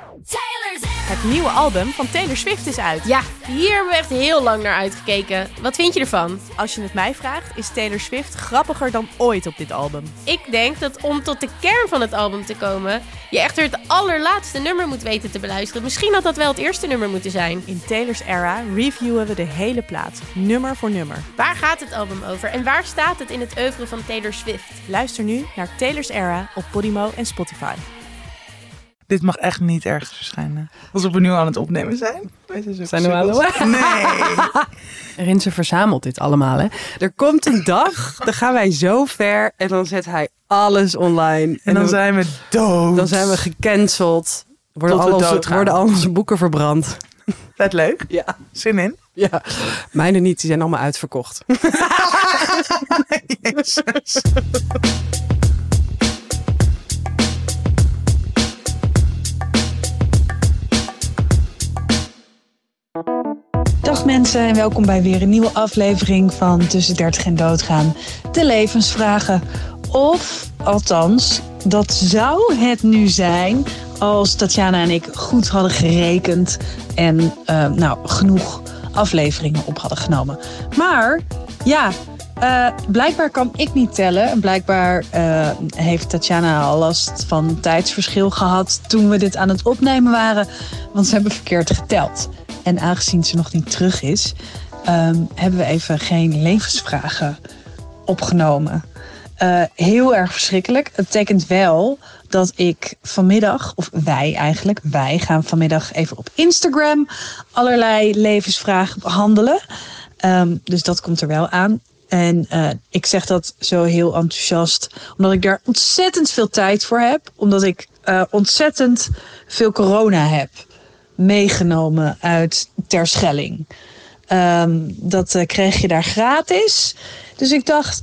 Het nieuwe album van Taylor Swift is uit. Ja, hier hebben we echt heel lang naar uitgekeken. Wat vind je ervan? Als je het mij vraagt, is Taylor Swift grappiger dan ooit op dit album. Ik denk dat om tot de kern van het album te komen, je echt het allerlaatste nummer moet weten te beluisteren. Misschien had dat wel het eerste nummer moeten zijn. In Taylor's era reviewen we de hele plaat, nummer voor nummer. Waar gaat het album over en waar staat het in het oeuvre van Taylor Swift? Luister nu naar Taylor's Era op Podimo en Spotify. Dit mag echt niet ergens verschijnen. Alsof we nu aan het opnemen zijn. Zijn we al? Nee. Rinse verzamelt dit allemaal, hè. Er komt een dag, dan gaan wij zo ver en dan zet hij alles online. En dan zijn we dood. Dan zijn we gecanceld. Worden al onze boeken verbrand. Vet leuk. Ja. Zin in? Ja. Mijne niet, die zijn allemaal uitverkocht. Jezus. Dag mensen en welkom bij weer een nieuwe aflevering van Tussen 30 en Doodgaan. De levensvragen. Of althans, dat zou het nu zijn als Tatjana en ik goed hadden gerekend en genoeg afleveringen op hadden genomen. Maar ja, blijkbaar kan ik niet tellen. En blijkbaar heeft Tatjana al last van tijdsverschil gehad toen we dit aan het opnemen waren. Want ze hebben verkeerd geteld. En aangezien ze nog niet terug is, hebben we even geen levensvragen opgenomen. Heel erg verschrikkelijk. Het betekent wel dat ik vanmiddag, of wij gaan vanmiddag even op Instagram allerlei levensvragen behandelen. Dus dat komt er wel aan. En ik zeg dat zo heel enthousiast, omdat ik daar ontzettend veel tijd voor heb. Omdat ik ontzettend veel corona heb meegenomen uit Terschelling. Dat kreeg je daar gratis. Dus ik dacht,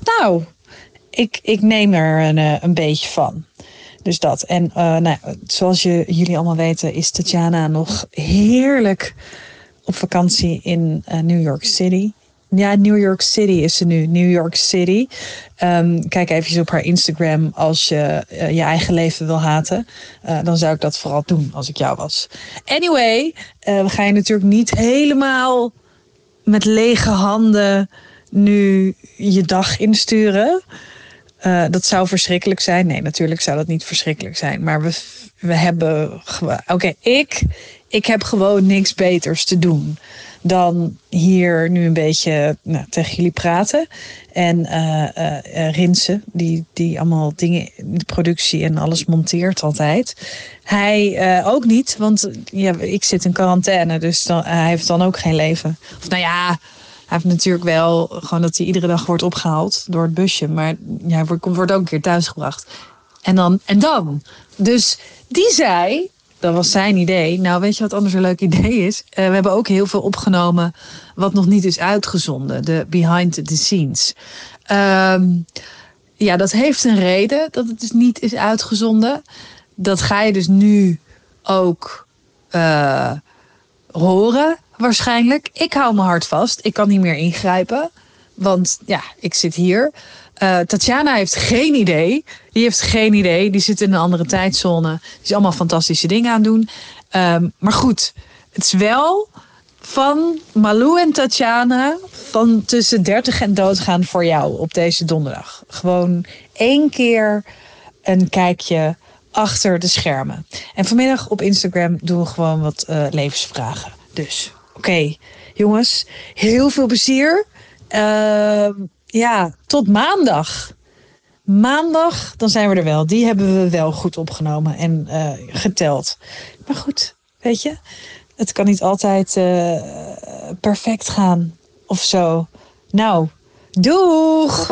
ik neem er een beetje van. Dus dat. En zoals jullie allemaal weten is Tatjana nog heerlijk op vakantie in New York City. Ja, New York City is ze nu. New York City. Kijk even op haar Instagram als je je eigen leven wil haten. Dan zou ik dat vooral doen als ik jou was. Anyway, we gaan je natuurlijk niet helemaal met lege handen nu je dag insturen. Dat zou verschrikkelijk zijn. Nee, natuurlijk zou dat niet verschrikkelijk zijn. Maar we hebben gewoon... Oké, ik heb gewoon niks beters te doen dan hier nu een beetje tegen jullie praten. En Rinse, die allemaal dingen, de productie en alles monteert altijd. Hij ook niet, want ik zit in quarantaine, dus hij heeft dan ook geen leven. Of hij heeft natuurlijk wel gewoon dat hij iedere dag wordt opgehaald door het busje. Maar hij wordt ook een keer thuisgebracht. En dan. Dus die zei, dat was zijn idee. Nou, weet je wat anders een leuk idee is? We hebben ook heel veel opgenomen wat nog niet is uitgezonden. De behind the scenes. Dat heeft een reden dat het dus niet is uitgezonden. Dat ga je dus nu ook horen waarschijnlijk. Ik hou mijn hart vast. Ik kan niet meer ingrijpen. Want ik zit hier. Tatjana heeft geen idee. Die zit in een andere tijdzone. Die is allemaal fantastische dingen aan het doen. Maar goed, het is wel van Malou en Tatjana van Tussen 30 en Doodgaan voor jou op deze donderdag. Gewoon 1 keer een kijkje achter de schermen. En vanmiddag op Instagram doen we gewoon wat levensvragen. Dus, oké, jongens, heel veel plezier. Tot maandag. Maandag, dan zijn we er wel. Die hebben we wel goed opgenomen en geteld. Maar goed, weet je, het kan niet altijd perfect gaan of zo. Nou, doeg!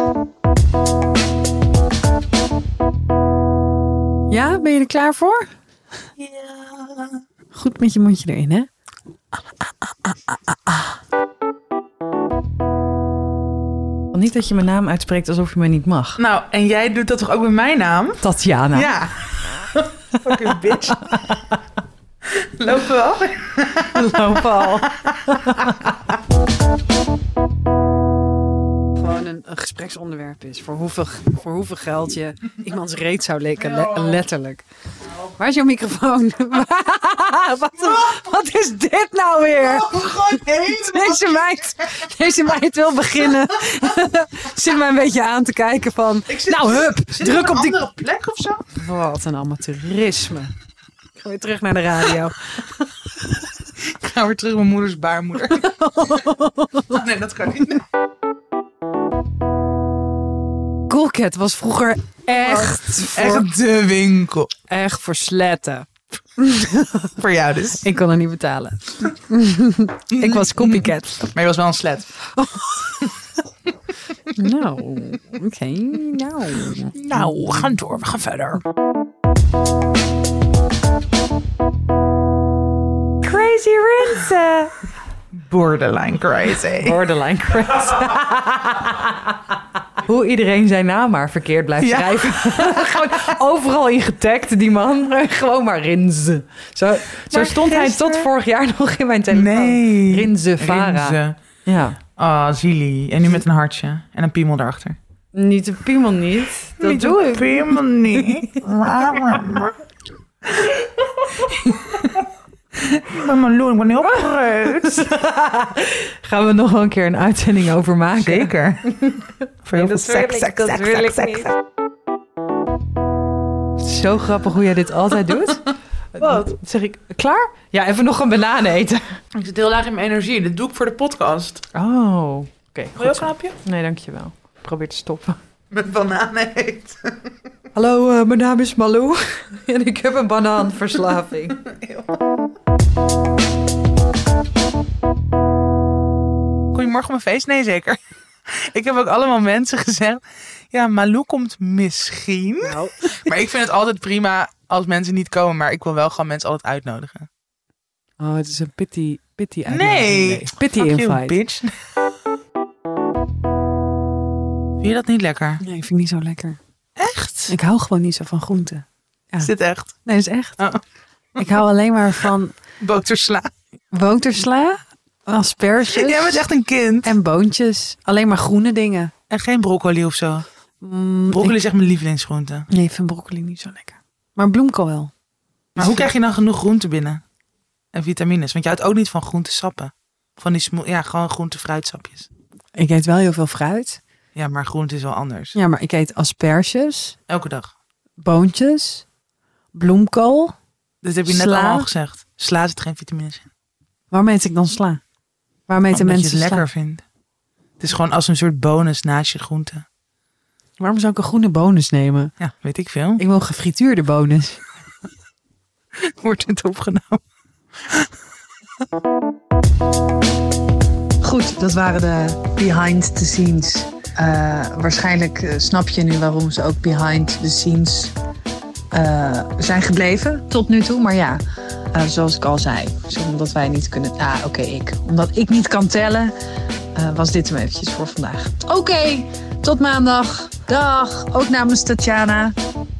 Ja, ben je er klaar voor? Ja. Goed met je mondje erin, hè? Niet dat je mijn naam uitspreekt alsof je me niet mag. Nou, en jij doet dat toch ook met mijn naam? Tatjana. Ja. Fucking bitch. Lopen we al? Lopen al. Gewoon een gespreksonderwerp is. Voor hoeveel geld je iemands reet zou leken. Letterlijk. Waar is jouw microfoon? Wat is dit nou weer? Deze meid wil beginnen. Zit mij een beetje aan te kijken van... druk op die... andere plek of zo? Wat een amateurisme. Ik ga weer terug naar de radio. Ik ga weer terug naar mijn moeders baarmoeder. Nee, dat kan niet. Coolcat was vroeger echt de winkel. Echt voor sletten. Voor jou dus. Ik kon er niet betalen. Ik was copycat. Maar je was wel een slet. Nou, oké. Nou, we gaan door. We gaan verder. Crazy Rinse. Borderline crazy. Borderline crazy. Hoe iedereen zijn naam maar verkeerd blijft schrijven. Gewoon overal in getagd, die man. Gewoon maar Rinze. Zo stond hij tot vorig jaar nog in mijn telefoon. Nee. Rinze Vara. Rinze. Ja. Ah, zielig. En nu met een hartje. En een piemel erachter. Niet een piemel niet. Dat niet doe een ik. piemel niet. Ik ben Malou, ik ben heel groot. Gaan we nog wel een keer een uitzending over maken? Zeker. Voor heel veel seks. Zo grappig hoe jij dit altijd doet. Wat? Zeg ik, klaar? Ja, even nog een banaan eten. Ik zit heel laag in mijn energie. Dat doe ik voor de podcast. Oh, oké. Wil je ook een hapje? Nee, dankjewel. Ik probeer te stoppen. Met bananen eten. Hallo, mijn naam is Malou. En ik heb een banaanverslaving. Kom je morgen op mijn feest? Nee, zeker. Ik heb ook allemaal mensen gezegd... Ja, Malou komt misschien. Nou. Maar ik vind het altijd prima als mensen niet komen. Maar ik wil wel gewoon mensen altijd uitnodigen. Oh, het is een pity uitnodiging. Nee. Pity Fuck invite. you, bitch. Vind je dat niet lekker? Nee, ik vind niet zo lekker. Echt? Ik hou gewoon niet zo van groenten. Ja. Is dit echt? Nee, dat is echt. Oh. Ik hou alleen maar van Botersla. botersla, asperges Jij bent echt een kind. en boontjes. Alleen maar groene dingen. En geen broccoli of zo. Broccoli is echt mijn lievelingsgroente. Nee, ik vind broccoli niet zo lekker. Maar bloemkool wel. Maar hoe krijg je dan genoeg groente binnen? En vitamines? Want je houdt ook niet van groentesappen. Van die gewoon groente-fruitsapjes. Ik eet wel heel veel fruit. Ja, maar groente is wel anders. Ja, maar ik eet asperges, Elke dag. boontjes, bloemkool. Dat heb je net Sla. allemaal al gezegd. Sla zit geen vitamines in. Waarom eet ik dan sla? Waarom eten Omdat je mensen het lekker sla? vindt. Het is gewoon als een soort bonus naast je groente. Waarom zou ik een groene bonus nemen? Ja, weet ik veel. Ik wil een gefrituurde bonus. Wordt het opgenomen. Goed, dat waren de behind the scenes. Waarschijnlijk snap je nu waarom ze ook behind the scenes zijn gebleven tot nu toe. Maar ja, zoals ik al zei, omdat wij niet kunnen... Omdat ik niet kan tellen, was dit hem eventjes voor vandaag. Oké, tot maandag. Dag, ook namens Tatjana.